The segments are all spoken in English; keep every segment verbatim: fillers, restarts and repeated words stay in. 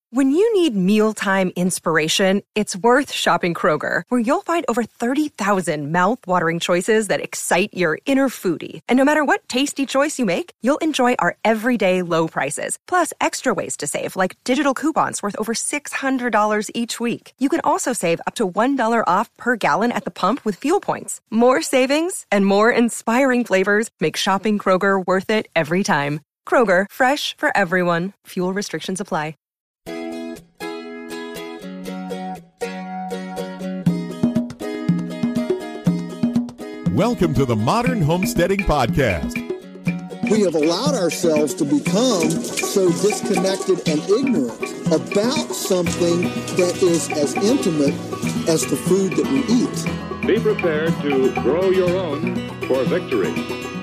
When you need mealtime inspiration, it's worth shopping Kroger, where you'll find over thirty thousand mouth-watering choices that excite your inner foodie. And no matter what tasty choice you make, you'll enjoy our everyday low prices, plus extra ways to save, like digital coupons worth over six hundred dollars each week. You can also save up to one dollar off per gallon at the pump with fuel points. More savings and more inspiring flavors make shopping Kroger worth it every time. Kroger, fresh for everyone. Fuel restrictions apply. Welcome to the Modern Homesteading Podcast. We have allowed ourselves to become so disconnected and ignorant about something that is as intimate as the food that we eat. Be prepared to grow your own for victory.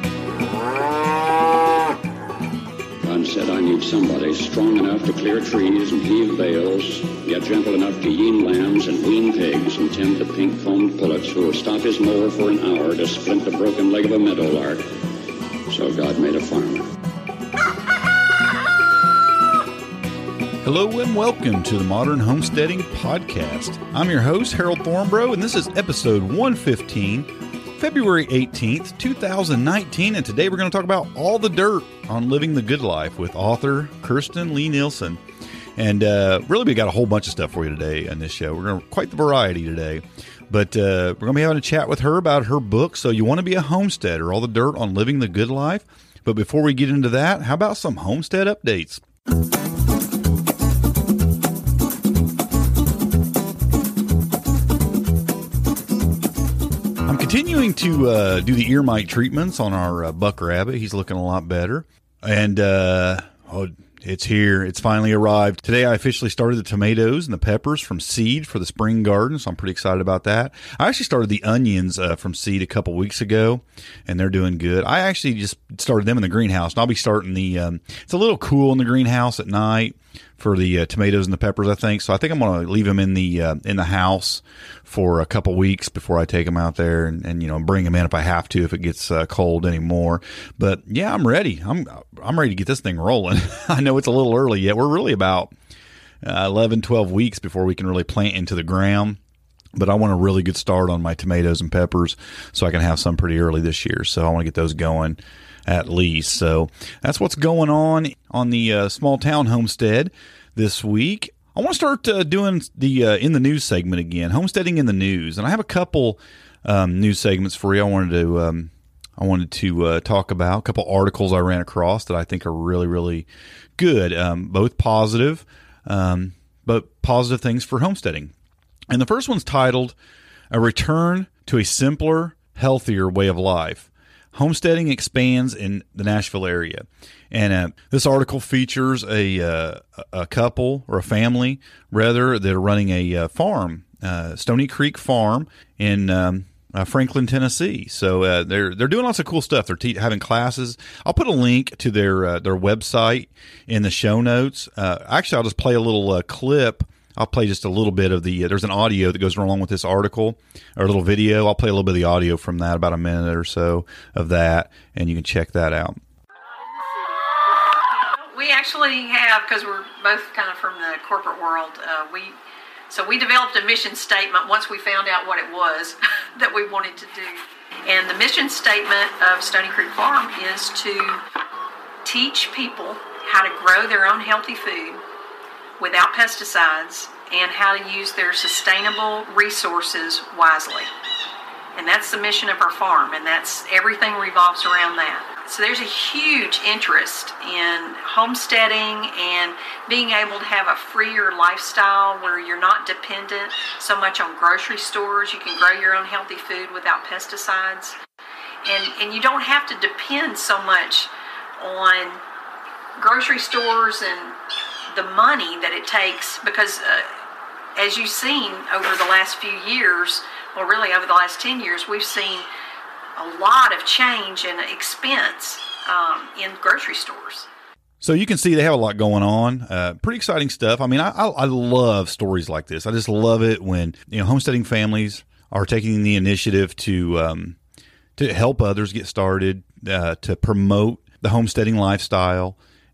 God said, I need somebody strong enough to clear trees and heave bales, yet gentle enough to yean lambs and wean pigs and tend the pink-combed pullets who will stop his mower for an hour to splint the broken leg of a meadowlark. So God made a farmer. Hello and welcome to the Modern Homesteading Podcast. I'm your host, Harold Thornbrough, and this is episode one fifteen, February eighteenth, two thousand nineteen, and today we're going to talk about all the dirt on living the good life with author Kirsten Lee Nielsen. And uh, really, we got a whole bunch of stuff for you today on this show. We're going to quite the variety today. But uh, we're going to be having a chat with her about her book, So You Want to Be a Homesteader, All the Dirt on Living the Good Life. But before we get into that, how about some homestead updates? I'm continuing to uh, do the ear mite treatments on our uh, buck rabbit. He's looking a lot better. And uh, oh, it's here. It's finally arrived. Today I officially started the tomatoes and the peppers from seed for the spring garden, so I'm pretty excited about that. I actually started the onions uh, from seed a couple weeks ago, and they're doing good. I actually just started them in the greenhouse, and I'll be starting the um, – it's a little cool in the greenhouse at night for the uh, tomatoes and the peppers, I think. So I think I'm going to leave them in the uh, in the house for a couple weeks before I take them out there and, and you know bring them in if I have to if it gets uh, cold anymore. But yeah, I'm ready. I'm I'm ready to get this thing rolling. I know it's a little early yet. We're really about uh, eleven, twelve weeks before we can really plant into the ground. But I want a really good start on my tomatoes and peppers so I can have some pretty early this year. So I want to get those going at least. So that's what's going on on the uh, small town homestead this week. I want to start uh, doing the uh, in the news segment again, homesteading in the news, and I have a couple um, news segments for you. I wanted to um, I wanted to uh, talk about a couple articles I ran across that I think are really really good, um, both positive, um, but positive things for homesteading. And the first one's titled "A Return to a Simpler, Healthier Way of Life." Homesteading expands in the Nashville area. And uh, this article features a uh, a couple, or a family, rather, that are running a uh, farm, uh, Stony Creek Farm in um, uh, Franklin, Tennessee. So uh, they're they're doing lots of cool stuff. They're te- having classes. I'll put a link to their uh, their website in the show notes. Uh, actually, I'll just play a little uh, clip. I'll play just a little bit of the, uh, there's an audio that goes along with this article, or a little video. I'll play a little bit of the audio from that, about a minute or so of that, and you can check that out. We actually have, because we're both kind of from the corporate world, uh, we so we developed a mission statement once we found out what it was that we wanted to do. And the mission statement of Stony Creek Farm is to teach people how to grow their own healthy food without pesticides, and how to use their sustainable resources wisely. And that's the mission of our farm, and that's everything revolves around that. So there's a huge interest in homesteading and being able to have a freer lifestyle where you're not dependent so much on grocery stores. You can grow your own healthy food without pesticides. And, and you don't have to depend so much on grocery stores and the money that it takes, because uh, as you've seen over the last few years, well really over the last ten years, we've seen a lot of change and expense um, in grocery stores. So you can see they have a lot going on. Uh, pretty exciting stuff. I mean, I, I, I love stories like this. I just love it when, you know, homesteading families are taking the initiative to um, to help others get started, uh, to promote the homesteading lifestyle,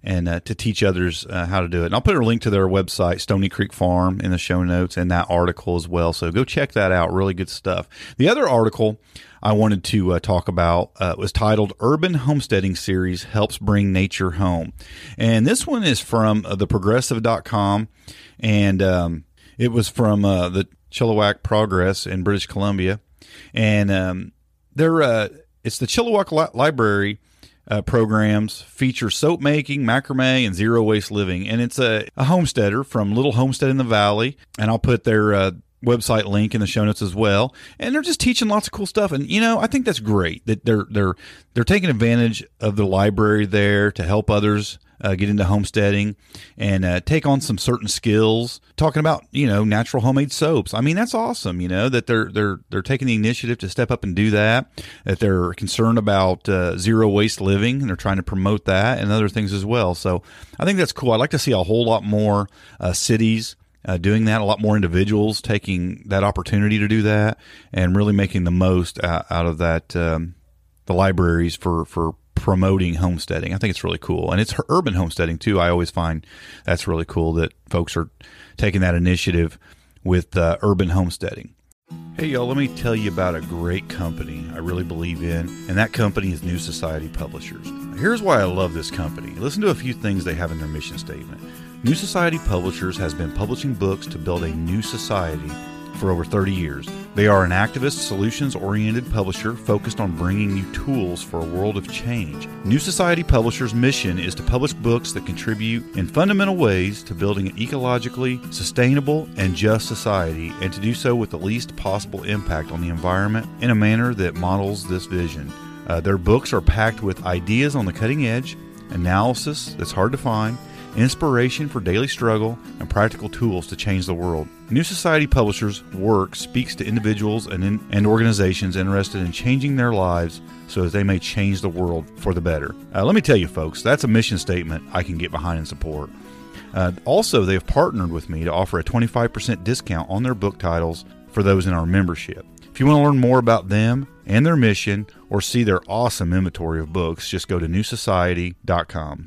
and uh, to teach others uh, how to do it. And I'll put a link to their website, Stony Creek Farm, in the show notes and that article as well. So go check that out. Really good stuff. The other article I wanted to uh, talk about uh, was titled Urban Homesteading Series Helps Bring Nature Home. And this one is from uh, the progressive dot com, and um, it was from uh, the Chilliwack Progress in British Columbia. And um, they're, uh, it's the Chilliwack Li- Library Uh, programs feature soap making, macrame, and zero waste living. And it's a, a homesteader from Little Homestead in the Valley. And I'll put their uh, website link in the show notes as well. And they're just teaching lots of cool stuff. And, you know, I think that's great that they're, they're, they're taking advantage of the library there to help others Uh, get into homesteading and uh, take on some certain skills. Talking about, you know, natural homemade soaps. I mean, that's awesome. You know that they're they're they're taking the initiative to step up and do that. That they're concerned about uh, zero waste living, and they're trying to promote that and other things as well. So I think that's cool. I'd like to see a whole lot more uh, cities uh, doing that. A lot more individuals taking that opportunity to do that and really making the most out, out of that. Um, the libraries for for. promoting homesteading. I think it's really cool. And it's urban homesteading too. I always find that's really cool that folks are taking that initiative with uh, urban homesteading. Hey y'all, let me tell you about a great company I really believe in, and that company is New Society Publishers. Here's why I love this company. Listen to a few things they have in their mission statement. New Society Publishers has been publishing books to build a new society for over thirty years. They are an activist, solutions-oriented publisher focused on bringing you tools for a world of change. New Society Publishers' mission is to publish books that contribute in fundamental ways to building an ecologically sustainable and just society, and to do so with the least possible impact on the environment in a manner that models this vision. Uh, their books are packed with ideas on the cutting edge, analysis that's hard to find, inspiration for daily struggle, and practical tools to change the world. New Society Publishers' work speaks to individuals and, in, and organizations interested in changing their lives so that they may change the world for the better. Uh, let me tell you, folks, that's a mission statement I can get behind and support. Uh, also, they have partnered with me to offer a twenty-five percent discount on their book titles for those in our membership. If you want to learn more about them and their mission or see their awesome inventory of books, just go to new society dot com.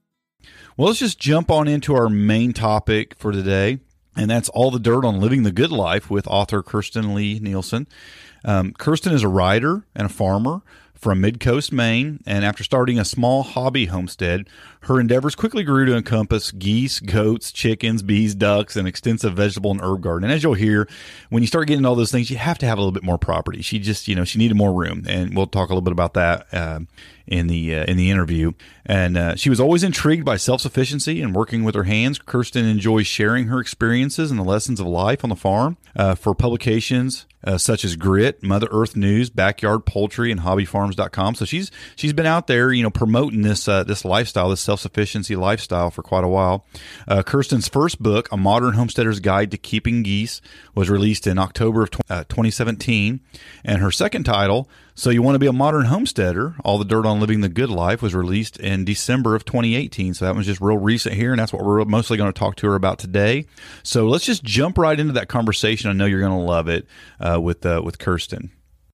Well, let's just jump on into our main topic for today, and that's All the Dirt on Living the Good Life with author Kirsten Lee Nielsen. Um, Kirsten is a writer and a farmer from Midcoast, Maine, and after starting a small hobby homestead, her endeavors quickly grew to encompass geese, goats, chickens, bees, ducks, and extensive vegetable and herb garden. And as you'll hear, when you start getting all those things, you have to have a little bit more property. She just, you know, she needed more room, and we'll talk a little bit about that uh, in the uh, in the interview. And uh, she was always intrigued by self-sufficiency and working with her hands. Kirsten enjoys sharing her experiences and the lessons of life on the farm uh, for publications uh, such as Grit, Mother Earth News, Backyard Poultry, and hobby farms dot com. So she's she's been out there, you know, promoting this uh, this lifestyle, this self-sufficiency lifestyle for quite a while. Uh, Kirsten's first book, A Modern Homesteader's Guide to Keeping Geese, was released in October of twenty seventeen. And her second title, So You Want to Be a Modern Homesteader, All the Dirt on Living the Good Life, was released in December of twenty eighteen. So that was just real recent here, and that's what we're mostly going to talk to her about today. So let's just jump right into that conversation. I know you're going to love it uh, with uh, with Kirsten.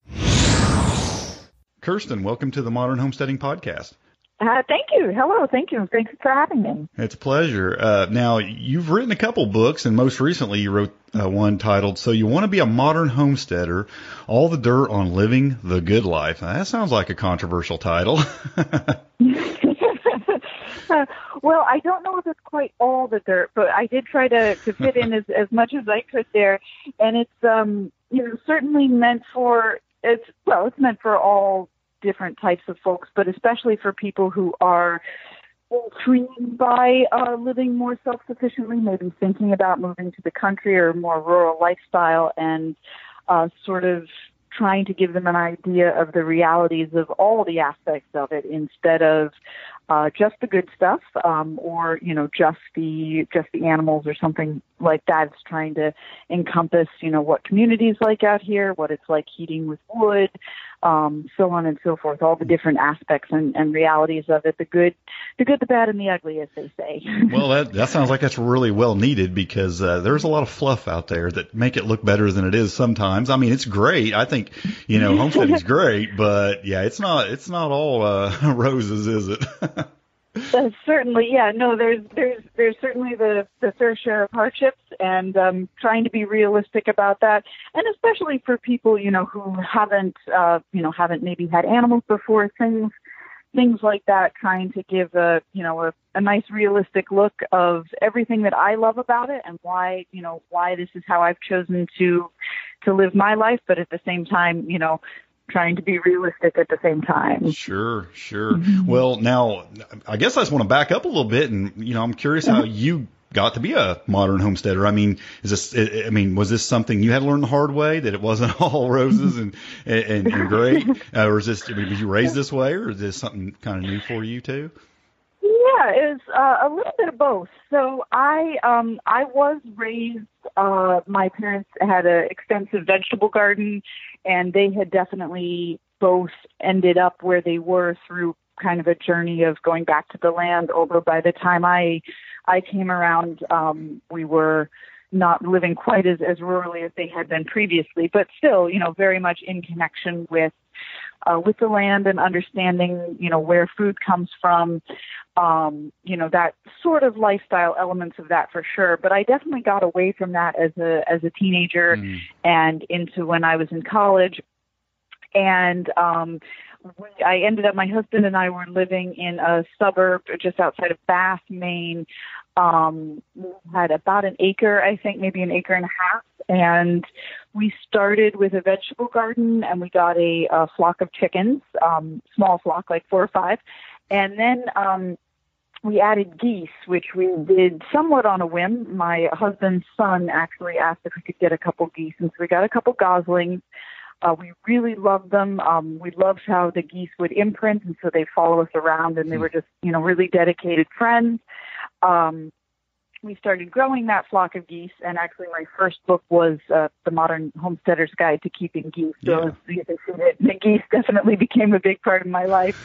Kirsten, welcome to the Modern Homesteading Podcast. Uh, thank you. Hello. Thank you. Thanks for having me. It's a pleasure. Uh, now, you've written a couple books, and most recently you wrote uh, one titled, So You Want to Be a Modern Homesteader, All the Dirt on Living the Good Life. Now, that sounds like a controversial title. uh, well, I don't know if it's quite all the dirt, but I did try to, to fit in as, as much as I could there. And it's um, you know, certainly meant for, it's well, it's meant for all different types of folks, but especially for people who are intrigued by uh, living more self-sufficiently, maybe thinking about moving to the country or a more rural lifestyle, and uh, sort of trying to give them an idea of the realities of all the aspects of it instead of uh, just the good stuff, um, or, you know, just the just the animals or something like that. It's trying to encompass, you know, what community's like out here, what it's like heating with wood, um, so on and so forth, all the different aspects and, and realities of it, the good, the good, the bad, and the ugly, as they say. Well, that that sounds like that's really well needed, because uh, there's a lot of fluff out there that make it look better than it is sometimes. I mean, it's great. I think, you know, homesteading's great, but yeah, it's not it's not all uh, roses, is it? Uh, certainly, yeah. No, there's there's there's certainly the, the fair share of hardships, and um, trying to be realistic about that, and especially for people, you know, who haven't uh, you know haven't maybe had animals before, things things like that. Trying to give a you know a, a nice realistic look of everything that I love about it, and why you know why this is how I've chosen to to live my life, but at the same time, you know. Trying to be realistic at the same time. Sure, sure. Well, now, I guess I just want to back up a little bit, and, you know, I'm curious how you got to be a modern homesteader. I mean, is this, I mean, was this something you had to learn the hard way, that it wasn't all roses and, and, and great? Uh, or is this, I mean, was you raised this way, or is this something kind of new for you too? Yeah, it's uh, a little bit of both. So I um, I was raised, uh, my parents had an extensive vegetable garden, and they had definitely both ended up where they were through kind of a journey of going back to the land, although by the time I I came around, um, we were not living quite as, as rurally as they had been previously, but still, you know, very much in connection with Uh, with the land and understanding, you know, where food comes from, um, you know, that sort of lifestyle elements of that for sure. But I definitely got away from that as a as a teenager mm. and into when I was in college. And um, we, I ended up, my husband and I were living in a suburb just outside of Bath, Maine. Um, we had about an acre, I think, maybe an acre and a half. And we started with a vegetable garden, and we got a, a flock of chickens, um, small flock, like four or five. And then um, we added geese, which we did somewhat on a whim. My husband's son actually asked if we could get a couple geese, and so we got a couple goslings. Uh, we really loved them. Um, we loved how the geese would imprint, and so they follow us around, and they were just, you know, really dedicated friends. Um, we started growing that flock of geese, and actually my first book was uh, The Modern Homesteader's Guide to Keeping Geese. So Yeah. as you can see, the, the geese definitely became a big part of my life.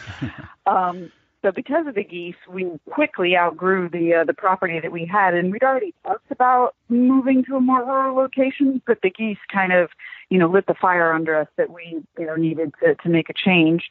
um, so because of the geese, we quickly outgrew the uh, the property that we had, and we'd already talked about moving to a more rural location, but the geese kind of, you know, lit the fire under us that we, you know, needed to, to make a change.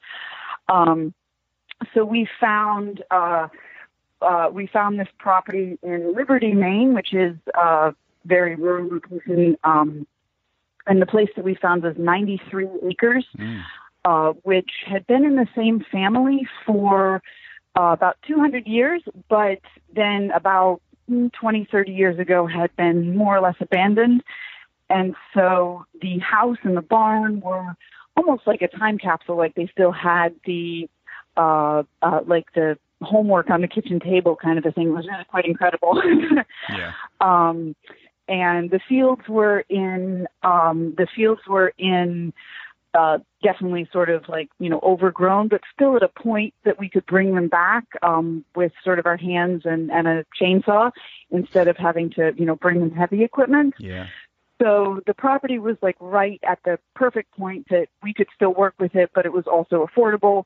Um, so we found... Uh, Uh, we found this property in Liberty, Maine, which is a very rural location. Um, and the place that we found was ninety-three acres, mm. uh, which had been in the same family for uh, about two hundred years, but then about twenty, thirty years ago had been more or less abandoned. And so the house and the barn were almost like a time capsule, like they still had the, uh, uh, like the, homework on the kitchen table kind of a thing. It was really quite incredible. yeah. Um, and the fields were in, um, the fields were in, uh, definitely sort of like, you know, overgrown, but still at a point that we could bring them back, um, with sort of our hands and, and a chainsaw instead of having to, you know, bring them heavy equipment. Yeah. So the property was like right at the perfect point that we could still work with it, but it was also affordable.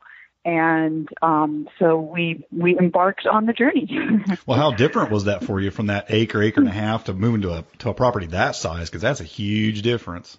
And um, so we we embarked on the journey. Well, how different was that for you from that acre, acre and a half to moving to a to a property that size? Because that's a huge difference.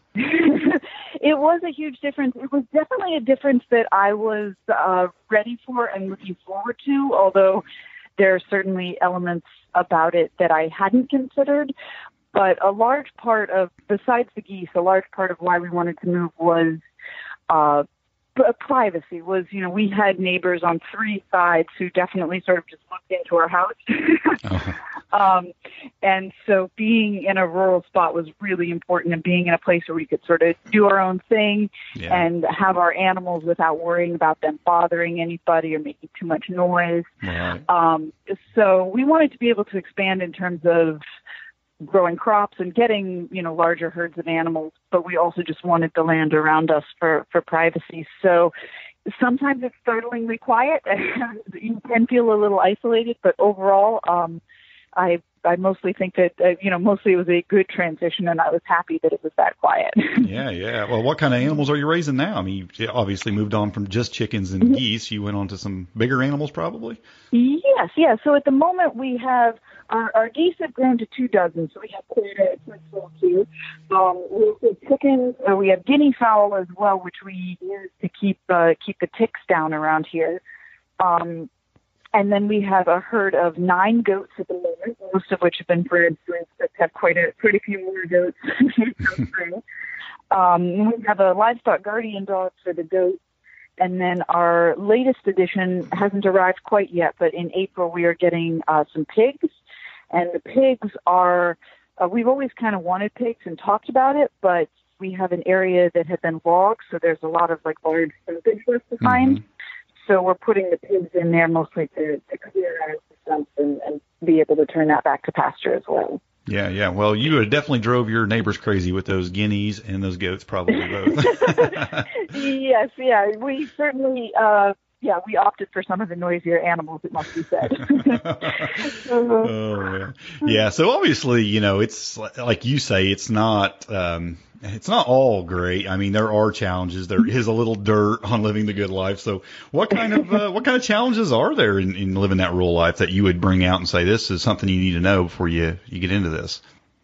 It was a huge difference. It was definitely a difference that I was uh, ready for and looking forward to, although there are certainly elements about it that I hadn't considered. But a large part of, besides the geese, a large part of why we wanted to move was uh privacy. Was, you know, we had neighbors on three sides who definitely sort of just looked into our house. oh. um, and so being in a rural spot was really important, and being in a place where we could sort of do our own thing yeah. and have our animals without worrying about them bothering anybody or making too much noise. Right. Um, so we wanted to be able to expand in terms of growing crops and getting, you know, larger herds of animals, but we also just wanted the land around us for, for privacy. So sometimes it's startlingly quiet and you can feel a little isolated, but overall, um, I, I mostly think that, uh, you know, mostly it was a good transition, and I was happy that it was that quiet. yeah, yeah. Well, what kind of animals are you raising now? I mean, you obviously moved on from just chickens and mm-hmm. geese. You went on to some bigger animals probably? Yes, yeah. So at the moment we have, our, our geese have grown to two dozen, so we have quite a full queue. Um, we have chickens, uh, we have guinea fowl as well, which we use to keep uh, keep the ticks down around here. Um, and then we have a herd of nine goats at the moment, most of which have been bred, so we have quite a, quite a few more goats come through. Um, we have a livestock guardian dog for the goats. And then our latest edition hasn't arrived quite yet, but in April we are getting uh, some pigs. And the pigs are, uh, we've always kind of wanted pigs and talked about it, but we have an area that had been logged, so there's a lot of like large stumpage left behind. Mm-hmm. So we're putting the pigs in there mostly to, to clear out the stumps and, and be able to turn that back to pasture as well. Yeah, yeah. Well, you definitely drove your neighbors crazy with those guineas and those goats, probably both. Yes, yeah. We certainly, uh, yeah, we opted for some of the noisier animals, it must be said. Oh, yeah. Yeah, so obviously, you know, it's like you say, it's not, um, it's not all great. I mean, there are challenges. There is a little dirt on living the good life. So what kind of, uh, what kind of challenges are there in, in living that rural life that you would bring out and say, this is something you need to know before you, you get into this?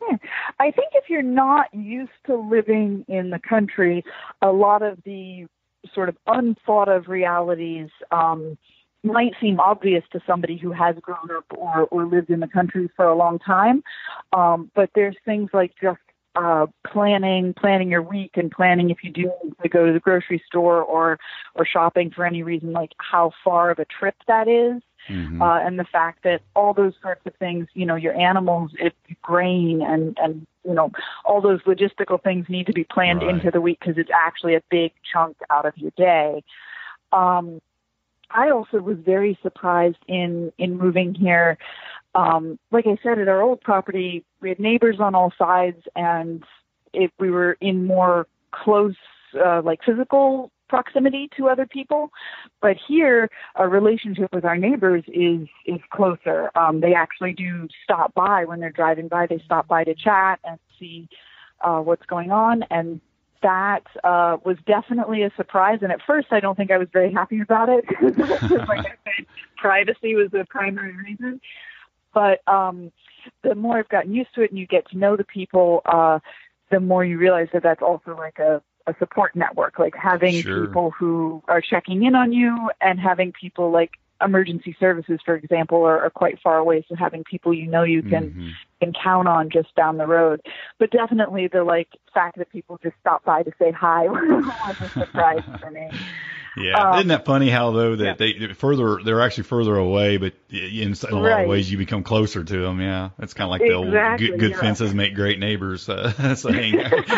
I think if you're not used to living in the country, a lot of the sort of unthought of realities um, might seem obvious to somebody who has grown up or, or lived in the country for a long time. Um, but there's things like just uh, planning, planning your week and planning if you do need to go to the grocery store or, or shopping for any reason, like how far of a trip that is. Mm-hmm. Uh, and the fact that all those sorts of things, you know, your animals, it, grain and, and, you know, all those logistical things need to be planned right into the week because it's actually a big chunk out of your day. Um, I also was very surprised in, in moving here. Um, like I said, at our old property, we had neighbors on all sides and if we were in more close, uh, like physical proximity to other people. But here, our relationship with our neighbors is is closer. Um, they actually do stop by when they're driving by. They stop by to chat and see uh, what's going on. And that uh, was definitely a surprise. And at first, I don't think I was very happy about it. Like I said, privacy was the primary reason. But um, the more I've gotten used to it and you get to know the people, uh, the more you realize that that's also like a a support network, like having sure. people who are checking in on you and having people like emergency services, for example, are, are quite far away. So having people, you know, you can, mm-hmm. can count on just down the road. But definitely the like fact that people just stop by to say hi was a surprise for me. Yeah. Um, Isn't that funny how though that yeah. they further, they're actually further away, but in a lot right. of ways you become closer to them. Yeah. It's kind of like exactly, the old good, good yeah. fences make great neighbors uh, saying.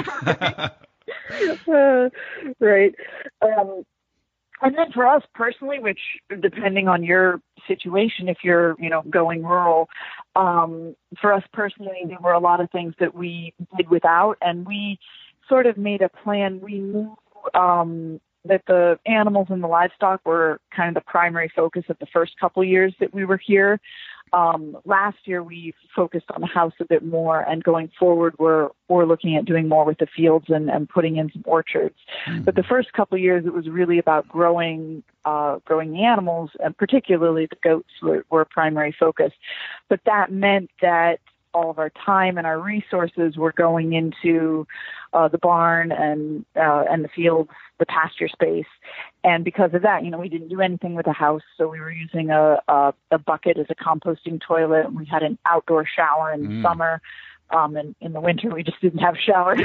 uh, right. Um, and then for us personally, which depending on your situation, if you're, you know, going rural, um, for us personally, there were a lot of things that we did without, and we sort of made a plan. We knew, um, that the animals and the livestock were kind of the primary focus of the first couple of years that we were here. Um, last year, we focused on the house a bit more, and going forward, we're we're looking at doing more with the fields and, and putting in some orchards. Mm-hmm. But the first couple of years, it was really about growing uh, growing the animals, and particularly the goats were, were a primary focus. But that meant that all of our time and our resources were going into uh, the barn and uh, and the fields, the pasture space. And because of that, you know, we didn't do anything with the house. So we were using a, a, a bucket as a composting toilet. And we had an outdoor shower in mm. the summer. Um, and in the winter, we just didn't have showers.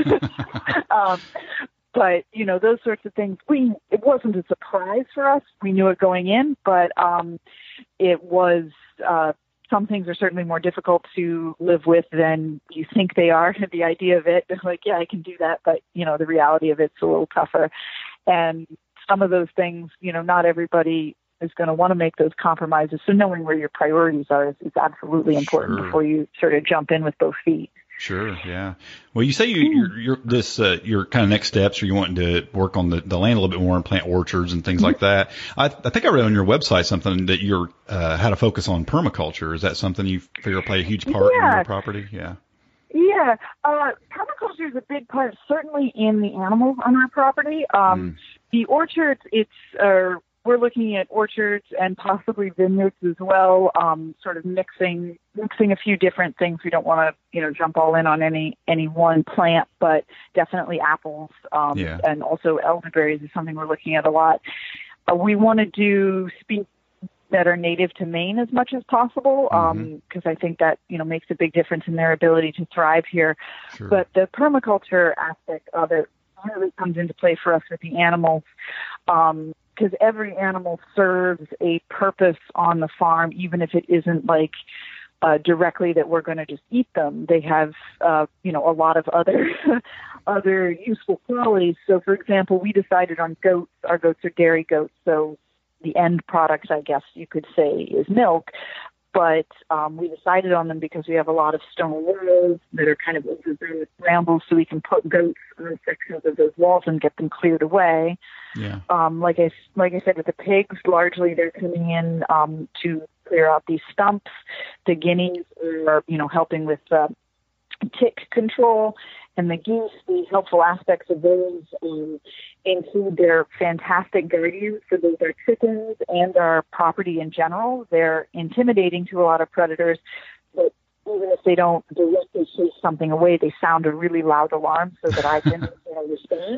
um, but, you know, those sorts of things, we it wasn't a surprise for us. We knew it going in, but um, it was uh, some things are certainly more difficult to live with than you think they are. The idea of it, like, yeah, I can do that. But, you know, the reality of it's a little tougher. And some of those things, you know, not everybody is going to want to make those compromises. So knowing where your priorities are is, is absolutely important sure. before you sort of jump in with both feet. Sure. Yeah. Well, you say you, you're, you're this, uh, your kind of next steps, or you wanting to work on the, the land a little bit more and plant orchards and things like that. I, I think I read on your website something that you're, uh, how to focus on permaculture. Is that something you figure play a huge part yeah. in your property? Yeah. Yeah. Uh, permaculture is a big part, certainly in the animals on our property. Um, mm. The orchards, it's, uh, we're looking at orchards and possibly vineyards as well, um, sort of mixing mixing a few different things. We don't want to, you know, jump all in on any any one plant, but definitely apples um, yeah. and also elderberries is something we're looking at a lot. Uh, we want to do speak that are native to Maine as much as possible, because mm-hmm. um, I think that, you know, makes a big difference in their ability to thrive here. Sure. But the permaculture aspect of it really comes into play for us with the animals, um, because every animal serves a purpose on the farm, even if it isn't like uh, directly that we're going to just eat them. They have, uh, you know, a lot of other other useful qualities. So, for example, we decided on goats. Our goats are dairy goats, so the end product, I guess you could say, is milk. But um, we decided on them because we have a lot of stone walls that are kind of overgrown with brambles, so we can put goats on sections of those walls and get them cleared away. Yeah. Um, like I like I said, with the pigs, largely they're coming in um, to clear out these stumps. The guineas are, you know, helping with uh, tick control, and the geese, the helpful aspects of those um, include they're fantastic guardians for both our chickens and our property in general. They're intimidating to a lot of predators, but even if they don't directly chase something away, they sound a really loud alarm so that I can you know, respond.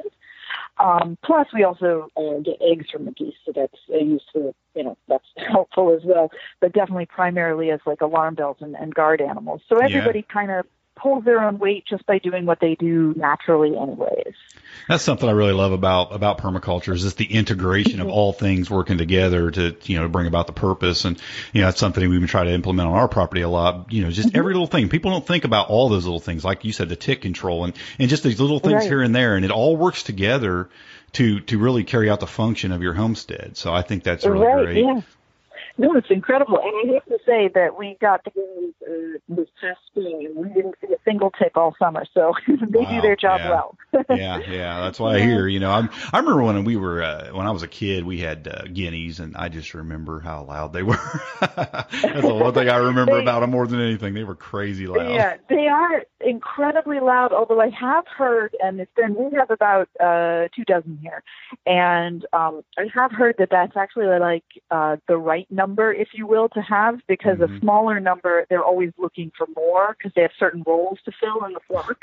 Um, plus, we also uh, get eggs from the geese, so that's uh, useful, you know, that's helpful as well, but definitely primarily as like alarm bells and, and guard animals. So everybody yeah. kind of pulls their own weight just by doing what they do naturally anyways. That's something I really love about, about permaculture is just the integration of all things working together to, you know, bring about the purpose. And, you know, that's something we've been trying to implement on our property a lot, you know, just mm-hmm. every little thing. People don't think about all those little things, like you said, the tick control and, and just these little things right. here and there. And it all works together to, to really carry out the function of your homestead. So I think that's really right, great. Yeah. No, it's incredible. And I have to say that we got together uh, this past spring, and we didn't see a single tick all summer. So they wow, do their job yeah. well. yeah, yeah, that's why I hear. You know, I'm, I remember when we were uh, when I was a kid, we had uh, guineas, and I just remember how loud they were. That's the one thing I remember they, about them more than anything. They were crazy loud. Yeah, they are incredibly loud. Although I have heard, and it's been we have about uh, two dozen here, and um, I have heard that that's actually like uh, the right number. number, if you will, to have, because mm-hmm. a smaller number, they're always looking for more because they have certain roles to fill in the flock.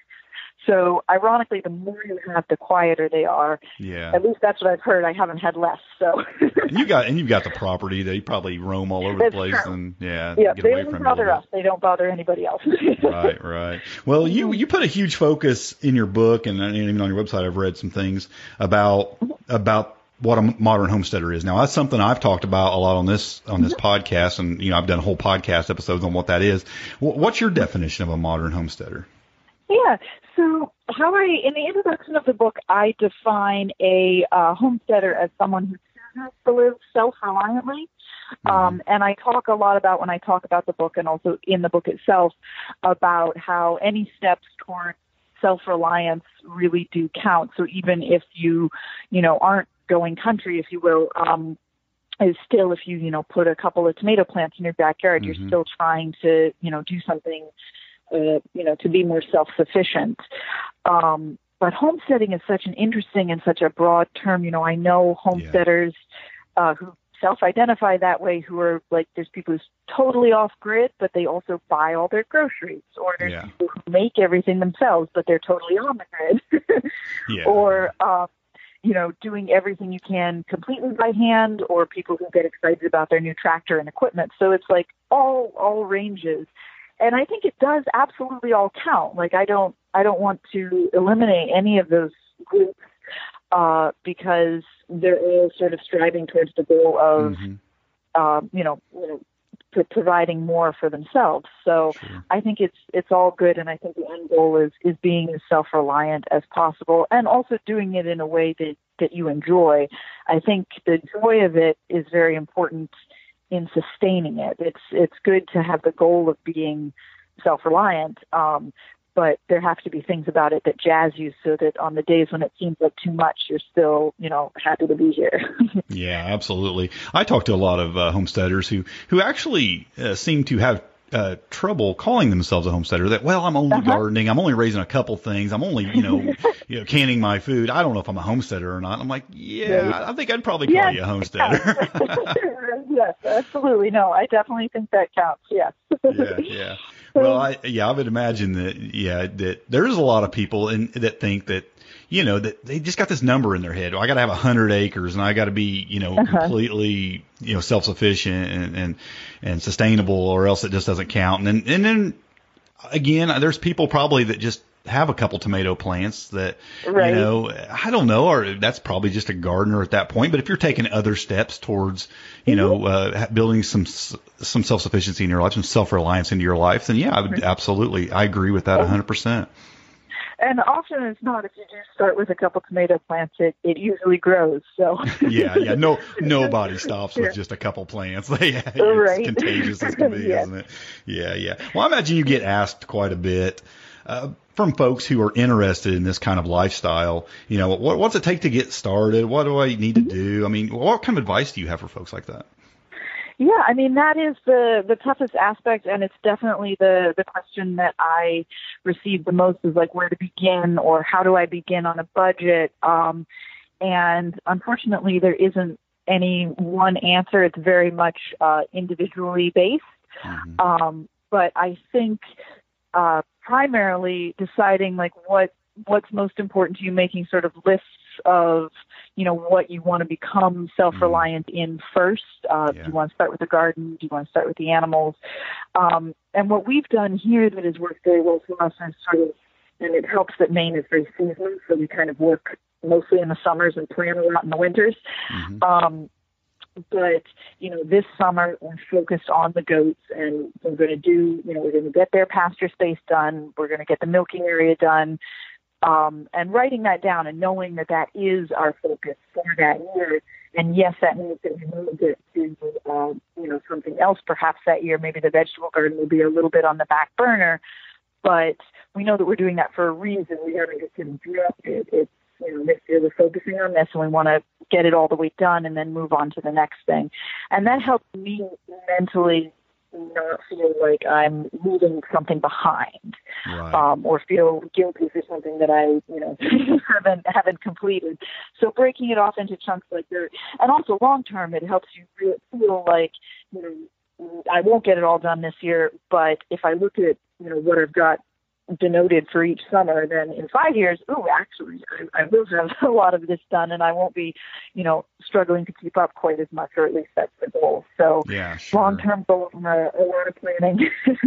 So ironically, the more you have, the quieter they are. Yeah. At least that's what I've heard. I haven't had less. So. and you got and you've got the property. They probably roam all over that's the place, true. and yeah, yeah, get they away don't from bother you us. They don't bother anybody else. right, right. Well, you you put a huge focus in your book, and even on your website, I've read some things about about. what a modern homesteader is. Now, that's something I've talked about a lot on this on this podcast, and you know I've done whole podcast episodes on what that is. What's your definition of a modern homesteader? Yeah. So, how I in the introduction of the book, I define a uh, homesteader as someone who chooses to live self-reliantly. Mm-hmm. Um, and I talk a lot about when I talk about the book, and also in the book itself, about how any steps toward self-reliance really do count. So even if you, you know, aren't going country, if you will, um, is still, if you, you know, put a couple of tomato plants in your backyard, mm-hmm. you're still trying to, you know, do something, uh, you know, to be more self-sufficient. Um, but homesteading is such an interesting and such a broad term. You know, I know homesteaders yeah. uh, who self-identify that way, who are like, there's people who's totally off-grid, but they also buy all their groceries, or there's yeah. people who make everything themselves, but they're totally on the grid. yeah. Or, um, you know, doing everything you can completely by hand, or people who get excited about their new tractor and equipment. So it's like all, all ranges. And I think it does absolutely all count. Like, I don't, I don't want to eliminate any of those groups, uh, because they're all sort of striving towards the goal of, mm-hmm. uh, you know, you know, for providing more for themselves. So sure. I think it's it's all good, and I think the end goal is is being as self-reliant as possible, and also doing it in a way that, that you enjoy. I think the joy of it is very important in sustaining it. It's it's good to have the goal of being self-reliant, um, but there have to be things about it that jazz you, so that on the days when it seems like too much, you're still, you know, happy to be here. Yeah, absolutely. I talk to a lot of uh, homesteaders who, who actually uh, seem to have uh, trouble calling themselves a homesteader. That, well, I'm only uh-huh. gardening. I'm only raising a couple things. I'm only, you know, you know, canning my food. I don't know if I'm a homesteader or not. I'm like, yeah, right. I think I'd probably call yes. you a homesteader. Yes, absolutely. No, I definitely think that counts. Yes. yeah, yeah. Well, I, yeah, I would imagine that, yeah, that there's a lot of people in, that think that, you know, that they just got this number in their head. Oh, I got to have a hundred acres and I got to be, you know, uh-huh. completely, you know, self-sufficient and, and, and sustainable, or else it just doesn't count. And then, and then again, there's people probably that just have a couple tomato plants that, right. you know, I don't know, or that's probably just a gardener at that point. But if you're taking other steps towards, you mm-hmm. know, uh, building some some self-sufficiency in your life, some self-reliance into your life, then yeah, I would absolutely, I agree with that one hundred percent. And often it's not, if you do start with a couple tomato plants, it, it usually grows. So yeah, yeah, no, nobody stops with just a couple plants. yeah, it's right. contagious as can be, yeah. isn't it? Yeah, yeah. Well, I imagine you get asked quite a bit uh, from folks who are interested in this kind of lifestyle. You know, what, what's it take to get started? What do I need to do? I mean, what kind of advice do you have for folks like that? Yeah, I mean, that is the, the toughest aspect, and it's definitely the, the question that I receive the most is like where to begin, or how do I begin on a budget? Um, and unfortunately, there isn't any one answer. It's very much uh, individually based. Mm-hmm. Um, but I think uh, primarily deciding like what what's most important to you, making sort of lists of, you know, what you want to become self-reliant mm. in first. Uh, yeah. Do you want to start with the garden? Do you want to start with the animals? Um, and what we've done here that has worked very well for us is sort of, and it helps that Maine is very seasonal, so we kind of work mostly in the summers and plan a lot in the winters. Mm-hmm. Um, but, you know, this summer we're focused on the goats, and we're going to do, you know, we're going to get their pasture space done. We're going to get the milking area done. Um, and writing that down and knowing that that is our focus for that year. And yes, that means that we move it to, uh, you know, something else perhaps that year. Maybe the vegetable garden will be a little bit on the back burner, but we know that we're doing that for a reason. We haven't just interrupted. It's, you know, this year we're focusing on this and we want to get it all the way done and then move on to the next thing. And that helps me mentally not feel like I'm leaving something behind, right. um, or feel guilty for something that I, you know, haven't haven't completed. So breaking it off into chunks like that, and also long term, it helps you really feel like, you know, I won't get it all done this year, but if I look at, you know, what I've got denoted for each summer, then in five years, oh, actually, I, I will have a lot of this done, and I won't be, you know, struggling to keep up quite as much, or at least that's the goal. So, yeah, sure. long-term goals and a, a lot of planning.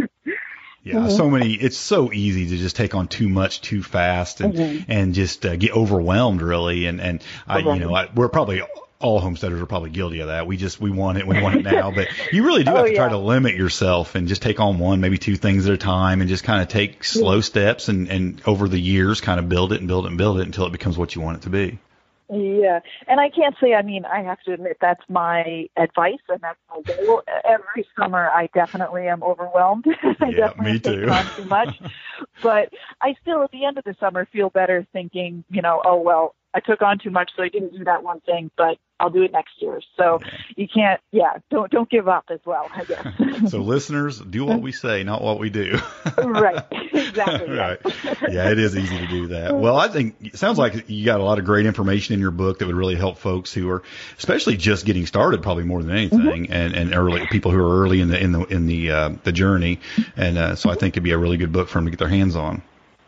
Yeah, mm-hmm. so many. It's so easy to just take on too much too fast, and mm-hmm. and just uh, get overwhelmed, really. And and I, you know, I, we're probably. All homesteaders are probably guilty of that. We just, we want it, we want it now, but you really do have oh, to yeah. try to limit yourself and just take on one, maybe two things at a time, and just kind of take slow steps, and, and over the years kind of build it and build it and build it until it becomes what you want it to be. Yeah. And I can't say, I mean, I have to admit that's my advice and that's my goal. Every summer I definitely am overwhelmed. I yeah, definitely me too. take on too much. But I still, at the end of the summer, feel better thinking, you know, oh, well, I took on too much, so I didn't do that one thing, but I'll do it next year. So yeah. you can't, yeah, don't don't give up as well, I guess. So listeners, do what we say, not what we do. Right, exactly. Right. Yeah, it is easy to do that. Well, I think it sounds like you got a lot of great information in your book that would really help folks who are, especially just getting started, probably more than anything, mm-hmm. and and early people who are early in the in the in the uh, the journey. And uh, so I think it'd be a really good book for them to get their hands on.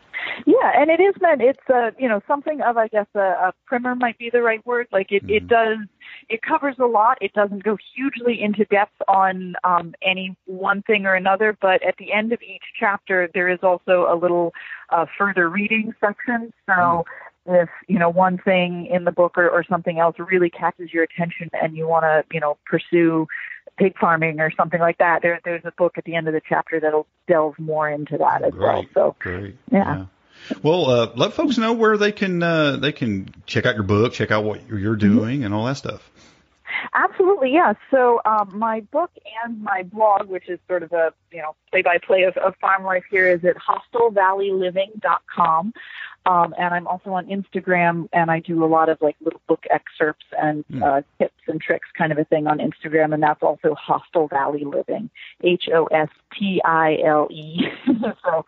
Yeah, and it is meant, it's, uh, you know, something of, I guess, a, a primer might be the right word. Like, it, mm-hmm. it does, it covers a lot. It doesn't go hugely into depth on um, any one thing or another, but at the end of each chapter, there is also a little uh, further reading section. So mm-hmm. if, you know, one thing in the book or, or something else really catches your attention and you want to, you know, pursue pig farming or something like that, there, there's a book at the end of the chapter that'll delve more into that as Great. well. So, Great. yeah. yeah. Well, uh, let folks know where they can uh, they can check out your book, check out what you're doing, and all that stuff. Absolutely, yeah. So um, my book and my blog, which is sort of a you know play-by-play of, of farm life here, is at hostel valley living dot com. Um, and I'm also on Instagram, and I do a lot of like little book excerpts and mm. uh, tips and tricks kind of a thing on Instagram, and that's also Hostel Valley Living, H O S T I L E. So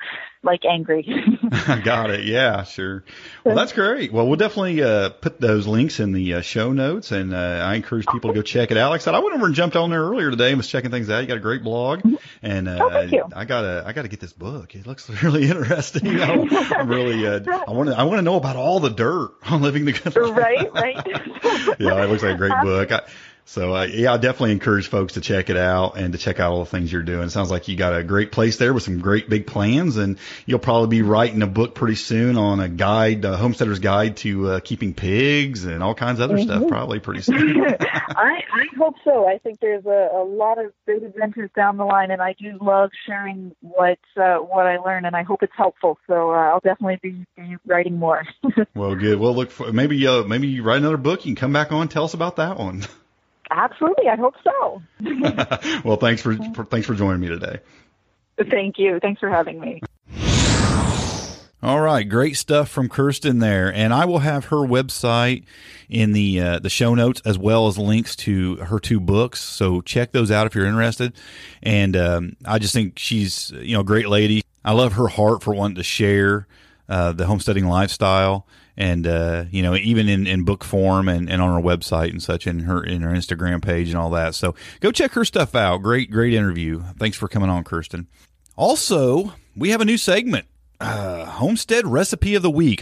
like angry. Got it. Yeah, sure. Well, that's great. Well, we'll definitely uh, put those links in the uh, show notes, and uh, I encourage people to go check it out. Like I said, I went over and jumped on there earlier today and was checking things out. You got a great blog, and uh, oh, thank you. I gotta I gotta get this book. It looks really interesting. I'm, I'm really uh, I want to I want to know about all the dirt on living the good life. Right, right. Yeah, it looks like a great book. I, So, uh, yeah, I definitely encourage folks to check it out and to check out all the things you're doing. It sounds like you got a great place there with some great big plans, and you'll probably be writing a book pretty soon on a guide, a homesteader's guide to uh, keeping pigs and all kinds of other mm-hmm. stuff probably pretty soon. I, I hope so. I think there's a, a lot of big adventures down the line, and I do love sharing what, uh, what I learn, and I hope it's helpful. So uh, I'll definitely be, be writing more. Well, good. Well, look, for, maybe, uh, maybe you write another book. You can come back on and tell us about that one. Absolutely, I hope so. Well, thanks for, for thanks for joining me today. Thank you. Thanks for having me. All right, great stuff from Kirsten there, and I will have her website in the uh, the show notes as well as links to her two books. So check those out if you're interested. And um, I just think she's you know a great lady. I love her heart for wanting to share uh, the homesteading lifestyle. And, uh, you know, even in, in book form and, and on her website and such, in her in her Instagram page and all that. So go check her stuff out. Great, great interview. Thanks for coming on, Kirsten. Also, we have a new segment, uh, Homestead Recipe of the Week.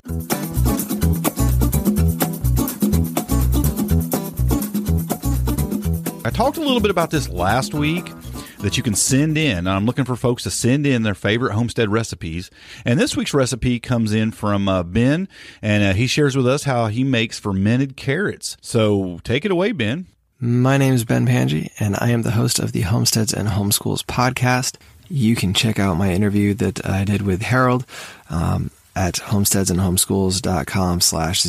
I talked a little bit about this last week, that you can send in. I'm looking for folks to send in their favorite homestead recipes. And this week's recipe comes in from uh, Ben, and uh, he shares with us how he makes fermented carrots. So take it away, Ben. My name is Ben Pangi, and I am the host of the Homesteads and Homeschools podcast. You can check out my interview that I did with Harold um, at homesteadsandhomeschools.com slash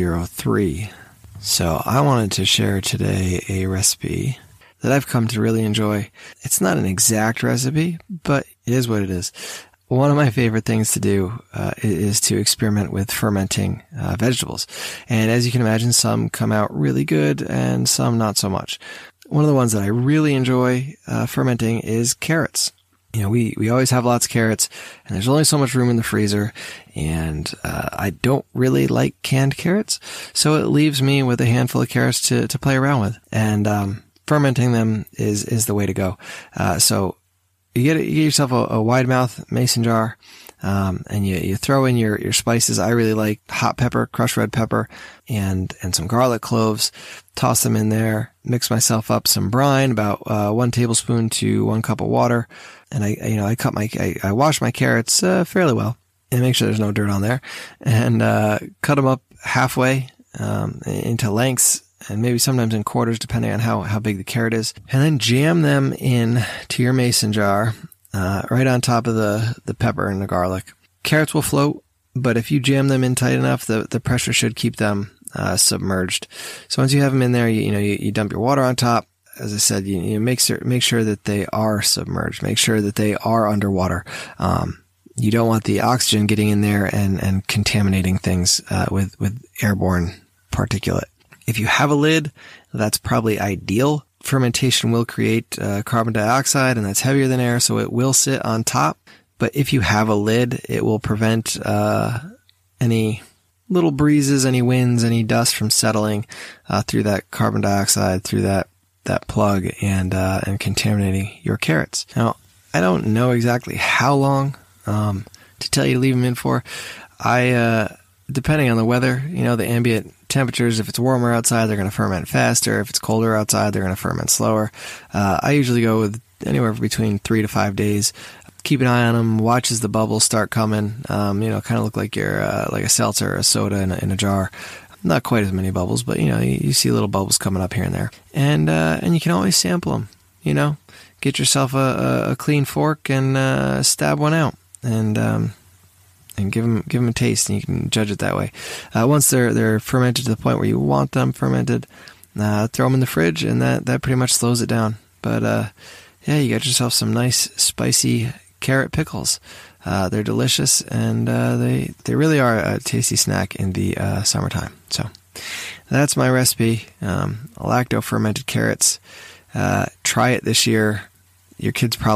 003. So I wanted to share today a recipe that I've come to really enjoy. It's not an exact recipe, but it is what it is. One of my favorite things to do uh, is to experiment with fermenting uh, vegetables. And as you can imagine, some come out really good and some not so much. One of the ones that I really enjoy uh, fermenting is carrots. You know, we, we always have lots of carrots, and there's only so much room in the freezer, and uh, I don't really like canned carrots, so it leaves me with a handful of carrots to, to play around with. And um fermenting them is, is the way to go. Uh, so you get, you get yourself a, a wide mouth mason jar, um, and you, you throw in your, your spices. I really like hot pepper, crushed red pepper, and, and some garlic cloves. Toss them in there, mix myself up some brine, about, uh, one tablespoon to one cup of water. And I, you know, I cut my, I, I wash my carrots, uh, fairly well and make sure there's no dirt on there, and, uh, cut them up halfway, um, into lengths, and maybe sometimes in quarters, depending on how, how big the carrot is. And then jam them in to your mason jar, uh, right on top of the, the pepper and the garlic. Carrots will float, but if you jam them in tight enough, the, the pressure should keep them, uh, submerged. So once you have them in there, you, you know, you, you dump your water on top. As I said, you, you make sure, make sure that they are submerged. Make sure that they are underwater. Um, you don't want the oxygen getting in there and, and contaminating things, uh, with, with airborne particulate. If you have a lid, that's probably ideal. Fermentation will create uh, carbon dioxide, and that's heavier than air, so it will sit on top. But if you have a lid, it will prevent uh, any little breezes, any winds, any dust from settling uh, through that carbon dioxide, through that that plug, and uh, and contaminating your carrots. Now, I don't know exactly how long um, to tell you to leave them in for. I, uh, depending on the weather, you know, the ambient temperatures, if it's warmer outside, they're going to ferment faster. If it's colder outside, they're going to ferment slower. Uh, I usually go with anywhere between three to five days. Keep an eye on them. Watch as the bubbles start coming. Um, you know, kind of look like you're uh, like a seltzer or a soda in a, in a jar. Not quite as many bubbles, but you know, you, you see little bubbles coming up here and there. And uh, and you can always sample them. You know, get yourself a, a, a clean fork and uh, stab one out, and um, and give them give them a taste, and you can judge it that way. Uh, once they're they're fermented to the point where you want them fermented, uh, throw them in the fridge, and that that pretty much slows it down. But uh, yeah, you got yourself some nice spicy carrot pickles. Uh, they're delicious, and uh, they they really are a tasty snack in the uh, summertime. So that's my recipe: um, lacto fermented carrots. Uh, try it this year. Your kids probably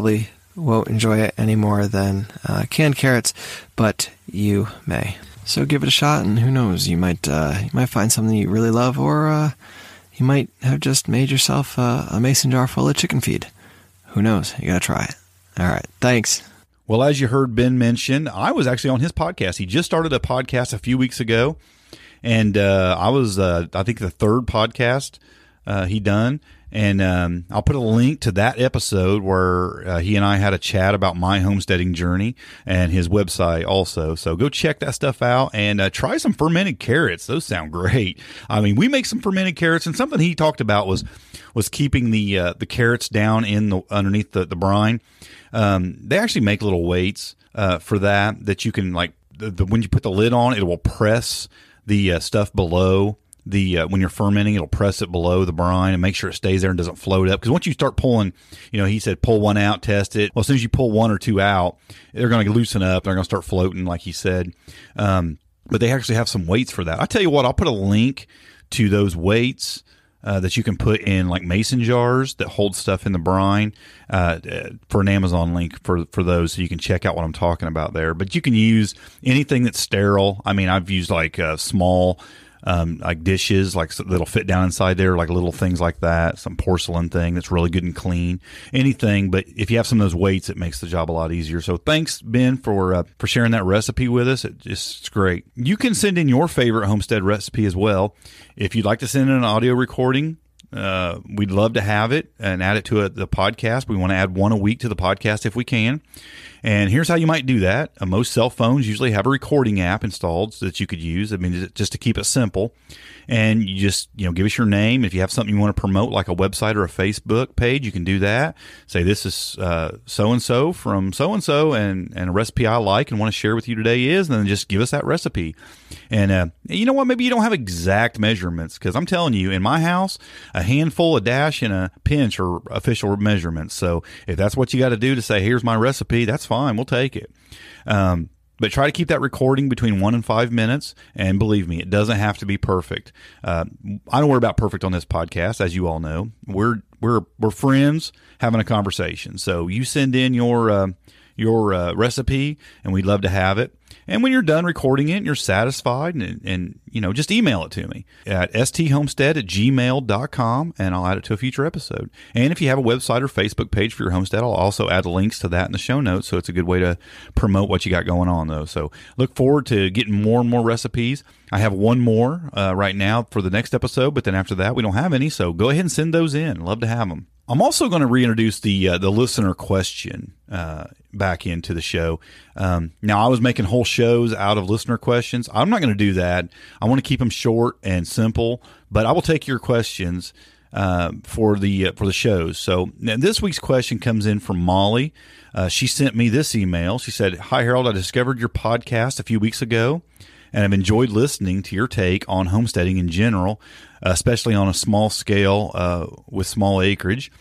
won't enjoy it any more than uh, canned carrots, but you may. So give it a shot, and who knows, you might uh, you might find something you really love, or uh, you might have just made yourself uh, a mason jar full of chicken feed. Who knows? You gotta try it. All right, thanks. Well, as you heard Ben mention, I was actually on his podcast. He just started a podcast a few weeks ago, and uh, I was, uh, I think, the third podcast uh, he done. And um, I'll put a link to that episode where uh, he and I had a chat about my homesteading journey, and his website also. So go check that stuff out and uh, try some fermented carrots. Those sound great. I mean, we make some fermented carrots, and something he talked about was was keeping the uh, the carrots down in the underneath the, the brine. Um, they actually make little weights uh, for that that you can, like, the, the, when you put the lid on, it will press the uh, stuff below. The uh, when you're fermenting, it'll press it below the brine and make sure it stays there and doesn't float up. Because once you start pulling, you know, he said pull one out, test it. Well, as soon as you pull one or two out, they're going to loosen up. They're going to start floating, like he said. Um, but they actually have some weights for that. I tell you what, I'll put a link to those weights uh, that you can put in like mason jars that hold stuff in the brine uh, for an Amazon link for for those, so you can check out what I'm talking about there. But you can use anything that's sterile. I mean, I've used like uh, small. Um, like dishes, like that'll fit down inside there, like little things like that, some porcelain thing that's really good and clean, anything. But if you have some of those weights, it makes the job a lot easier. So thanks, Ben, for uh, for sharing that recipe with us. It just, it's great. You can send in your favorite homestead recipe as well. If you'd like to send in an audio recording, uh, we'd love to have it and add it to a, the podcast. We want to add one a week to the podcast if we can. And here's how you might do that. Uh, most cell phones usually have a recording app installed so that you could use. I mean, just to keep it simple. And you just, you know, give us your name. If you have something you want to promote, like a website or a Facebook page, you can do that. Say, this is uh, so-and-so from so-and-so, and, and a recipe I like and want to share with you today is, and then just give us that recipe. And uh, you know what? Maybe you don't have exact measurements, because I'm telling you, in my house, a handful, a dash, and a pinch are official measurements. So if that's what you got to do to say, here's my recipe, that's fine. We'll take it. Um, But try to keep that recording between one and five minutes. And believe me, it doesn't have to be perfect. Uh, I don't worry about perfect on this podcast, as you all know. We're we're we're friends having a conversation. So you send in your uh, your uh, recipe, and we'd love to have it. And when you're done recording it and you're satisfied, and, and you know, just email it to me at sthomestead at gmail dot com, and I'll add it to a future episode. And if you have a website or Facebook page for your homestead, I'll also add links to that in the show notes, so it's a good way to promote what you got going on, though. So look forward to getting more and more recipes. I have one more uh, right now for the next episode, but then after that, we don't have any, so go ahead and send those in. Love to have them. I'm also going to reintroduce the uh, the listener question uh, back into the show. Um, now, I was making whole shows out of listener questions. I'm not going to do that. I want to keep them short and simple, but I will take your questions uh, for the uh, for the shows. So now this week's question comes in from Molly. Uh, she sent me this email. She said, "Hi, Harold. I discovered your podcast a few weeks ago, and I've enjoyed listening to your take on homesteading in general, especially on a small scale uh, with small acreage."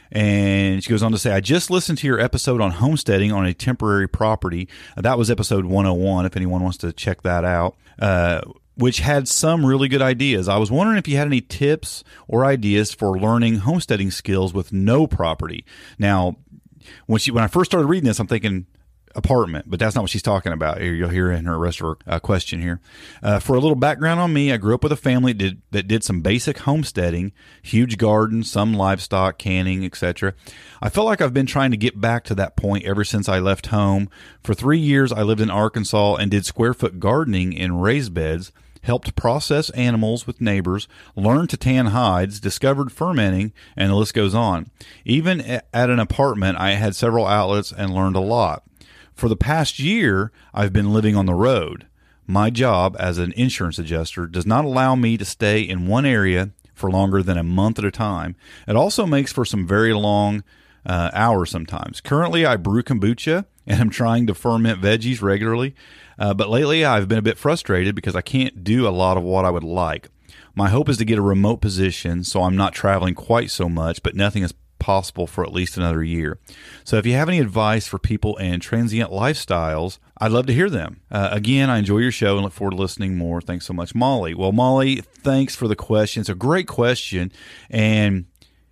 And she goes on to say, "I just listened to your episode on homesteading on a temporary property." Uh, that was episode one oh one, if anyone wants to check that out, uh, which had some really good ideas. I was wondering if you had any tips or ideas for learning homesteading skills with no property. Now, when she when I first started reading this, I'm thinking apartment, but that's not what she's talking about. Here, you'll hear in her rest of her uh, question here. Uh, for a little background on me, I grew up with a family that did, that did some basic homesteading, huge garden, some livestock, canning, et cetera. I feel like I've been trying to get back to that point ever since I left home. For three years, I lived in Arkansas and did square foot gardening in raised beds, helped process animals with neighbors, learned to tan hides, discovered fermenting, and the list goes on. Even at an apartment, I had several outlets and learned a lot. For the past year, I've been living on the road. My job as an insurance adjuster does not allow me to stay in one area for longer than a month at a time. It also makes for some very long uh, hours sometimes. Currently, I brew kombucha, and I'm trying to ferment veggies regularly. Uh, but lately, I've been a bit frustrated because I can't do a lot of what I would like. My hope is to get a remote position so I'm not traveling quite so much, but nothing is possible for at least another year. So if you have any advice for people in transient lifestyles, I'd love to hear them. Uh, again, I enjoy your show and look forward to listening more. Thanks so much, Molly. Well, Molly, thanks for the question. It's a great question. And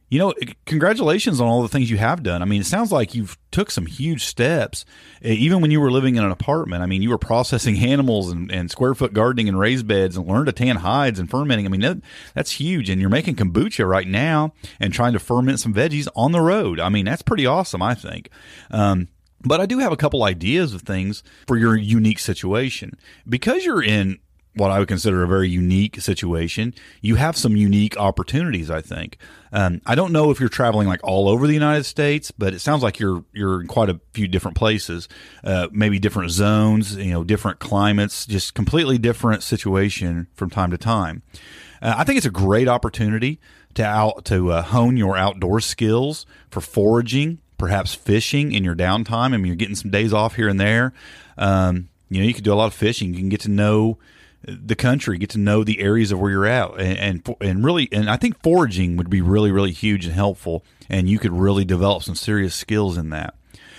you know, congratulations on all the things you have done. I mean, it sounds like you've took some huge steps, even when you were living in an apartment. I mean, you were processing animals and, and square foot gardening and raised beds and learned to tan hides and fermenting. I mean, that, that's huge. And you're making kombucha right now and trying to ferment some veggies on the road. I mean, that's pretty awesome, I think. Um, but I do have a couple ideas of things for your unique situation. Because you're in what I would consider a very unique situation, you have some unique opportunities, I think. Um, I don't know if you're traveling like all over the United States, but it sounds like you're you're in quite a few different places, uh, maybe different zones, you know, different climates, just completely different situation from time to time. Uh, I think it's a great opportunity to out to uh, hone your outdoor skills for foraging, perhaps fishing in your downtime. I mean, you're getting some days off here and there. Um, you know, you can do a lot of fishing. You can get to know the country, get to know the areas of where you're at, and, and and really, and I think foraging would be really, really huge and helpful, and you could really develop some serious skills in that.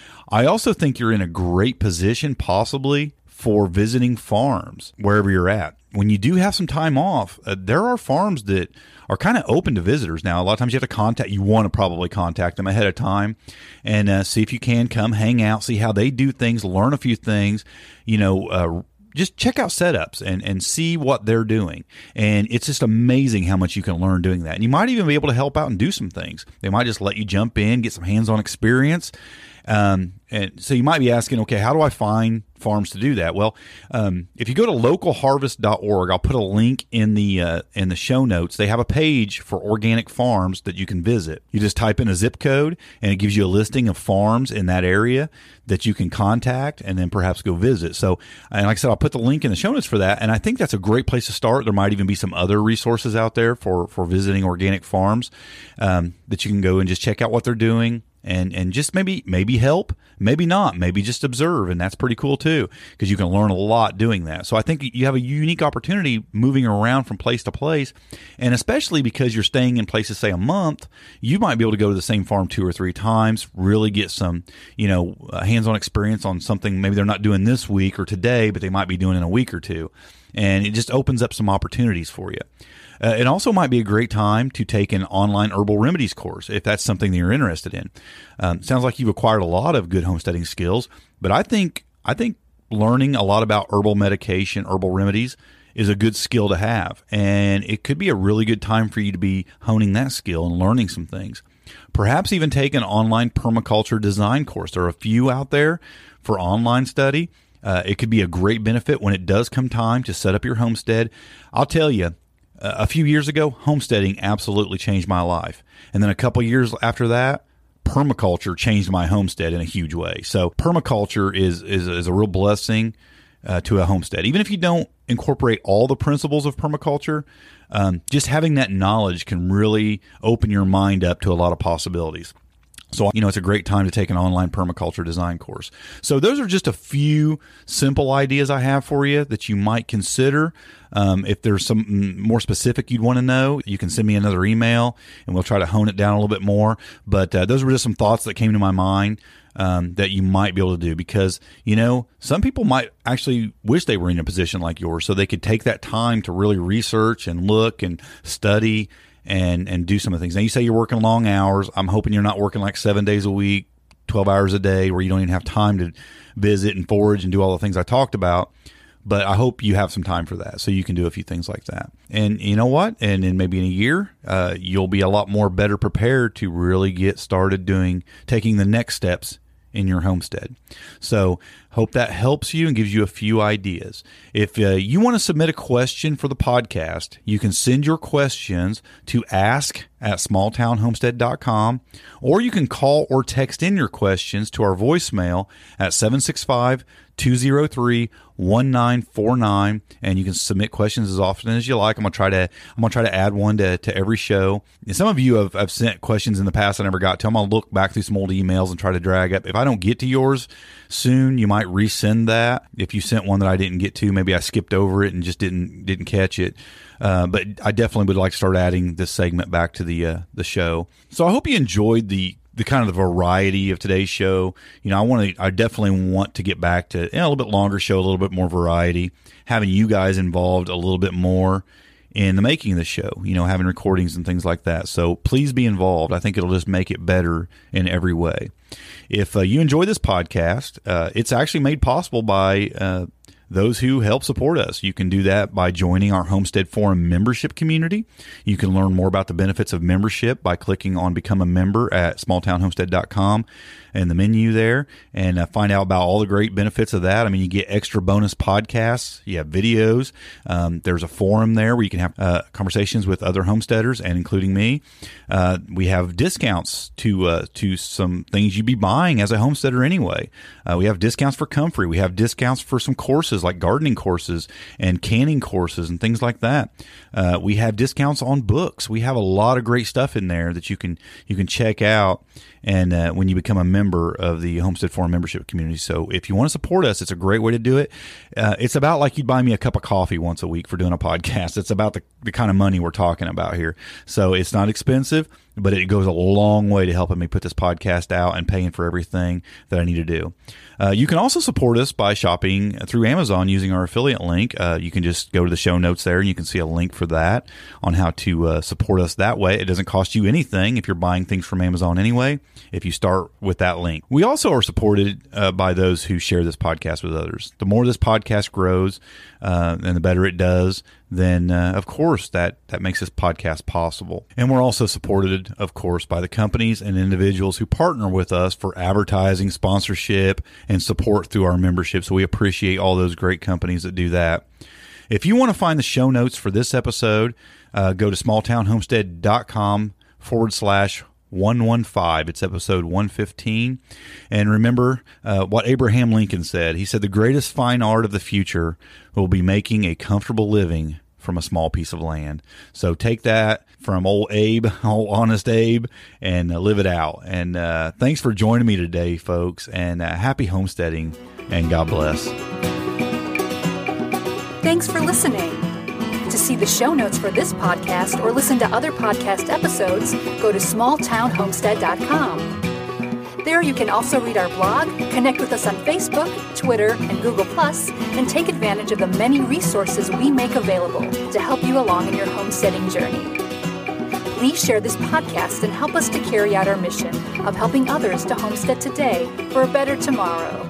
I also think you're in a great position, possibly, for visiting farms wherever you're at. When you do have some time off, uh, there are farms that are kind of open to visitors now. A lot of times you have to contact, you want to probably contact them ahead of time and uh, see if you can come hang out, see how they do things, learn a few things, you know, uh, just check out setups and, and see what they're doing. And it's just amazing how much you can learn doing that. And you might even be able to help out and do some things. They might just let you jump in, get some hands-on experience. Um, and so you might be asking, okay, how do I find farms to do that? Well, um, if you go to local harvest dot org, I'll put a link in the uh, in the show notes. They have a page for organic farms that you can visit. You just type in a zip code, and it gives you a listing of farms in that area that you can contact and then perhaps go visit. So, and like I said, I'll put the link in the show notes for that. And I think that's a great place to start. There might even be some other resources out there for for visiting organic farms um, that you can go and just check out what they're doing. And and just maybe maybe help, maybe not, maybe just observe, and that's pretty cool too, because you can learn a lot doing that. So I think you have a unique opportunity moving around from place to place, and especially because you're staying in places, say a month, you might be able to go to the same farm two or three times, really get some, you know, uh, hands-on experience on something maybe they're not doing this week or today, but they might be doing in a week or two, and it just opens up some opportunities for you. Uh, it also might be a great time to take an online herbal remedies course if that's something that you're interested in. Um, sounds like you've acquired a lot of good homesteading skills, but I think I think learning a lot about herbal medication, herbal remedies, is a good skill to have, and it could be a really good time for you to be honing that skill and learning some things. Perhaps even take an online permaculture design course. There are a few out there for online study. Uh, it could be a great benefit when it does come time to set up your homestead. I'll tell you, a few years ago, homesteading absolutely changed my life. And then a couple years after that, permaculture changed my homestead in a huge way. So permaculture is is, is a real blessing uh, to a homestead. Even if you don't incorporate all the principles of permaculture, um, just having that knowledge can really open your mind up to a lot of possibilities. So, you know, it's a great time to take an online permaculture design course. So those are just a few simple ideas I have for you that you might consider. Um, if there's some more specific you'd want to know, you can send me another email and we'll try to hone it down a little bit more. But uh, those were just some thoughts that came to my mind um, that you might be able to do, because, you know, some people might actually wish they were in a position like yours so they could take that time to really research and look and study and and do some of the things. Now, you say you're working long hours. I'm hoping you're not working like seven days a week, twelve hours a day, where you don't even have time to visit and forage and do all the things I talked about. But I hope you have some time for that so you can do a few things like that. And you know what? And then maybe in a year, uh, you'll be a lot more better prepared to really get started doing, taking the next steps in your homestead. So hope that helps you and gives you a few ideas. If uh, you want to submit a question for the podcast, you can send your questions to ask at small town homestead dot com, or you can call or text in your questions to our voicemail at seven six five, two zero three, one nine four nine, and you can submit questions as often as you like. I'm gonna try to I'm gonna try to add one to, to every show. And some of you have, have sent questions in the past I never got to. I'm gonna look back through some old emails and try to drag up. If I don't get to yours soon, you might resend that. If you sent one that I didn't get to, maybe I skipped over it and just didn't didn't catch it. Uh, but I definitely would like to start adding this segment back to the uh, the show. So I hope you enjoyed the the kind of the variety of today's show. You know, I want to, I definitely want to get back to you know, a little bit longer show, a little bit more variety, having you guys involved a little bit more in the making of the show, you know, having recordings and things like that. So please be involved. I think it'll just make it better in every way. If uh, you enjoy this podcast, uh, it's actually made possible by uh, those who help support us. You can do that by joining our Homestead Forum membership community. You can learn more about the benefits of membership by clicking on Become a Member at small town homestead dot com in the menu there, and uh, find out about all the great benefits of that. I mean, you get extra bonus podcasts, you have videos, um, there's a forum there where you can have uh, conversations with other homesteaders and including me. Uh, we have discounts to uh, to some things you'd be buying as a homesteader anyway. Uh, we have discounts for Comfrey. We have discounts for some courses like gardening courses and canning courses and things like that. Uh, we have discounts on books. We have a lot of great stuff in there that you can you can check out. And uh, when you become a member of the Homestead Forum membership community. So if you want to support us, it's a great way to do it. Uh, it's about like you'd buy me a cup of coffee once a week for doing a podcast. It's about the, the kind of money we're talking about here. So it's not expensive, but it goes a long way to helping me put this podcast out and paying for everything that I need to do. Uh, you can also support us by shopping through Amazon using our affiliate link. Uh, you can just go to the show notes there and you can see a link for that on how to uh, support us that way. It doesn't cost you anything if you're buying things from Amazon anyway, if you start with that link. We also are supported uh, by those who share this podcast with others. The more this podcast grows uh, and the better it does, then uh, of course that, that makes this podcast possible. And we're also supported, of course, by the companies and individuals who partner with us for advertising, sponsorship, and support through our membership. So we appreciate all those great companies that do that. If you want to find the show notes for this episode, uh, go to small town homestead dot com forward slash one one five. It's episode one fifteen. And remember uh, what Abraham Lincoln said. He said, the greatest fine art of the future will be making a comfortable living from a small piece of land. So take that from old Abe, old honest Abe, and uh, live it out. And uh, thanks for joining me today, folks. And uh, happy homesteading, and God bless. Thanks for listening. To see the show notes for this podcast or listen to other podcast episodes, go to small town homestead dot com. There you can also read our blog, connect with us on Facebook, Twitter, and Google Plus, and take advantage of the many resources we make available to help you along in your homesteading journey. Please share this podcast and help us to carry out our mission of helping others to homestead today for a better tomorrow.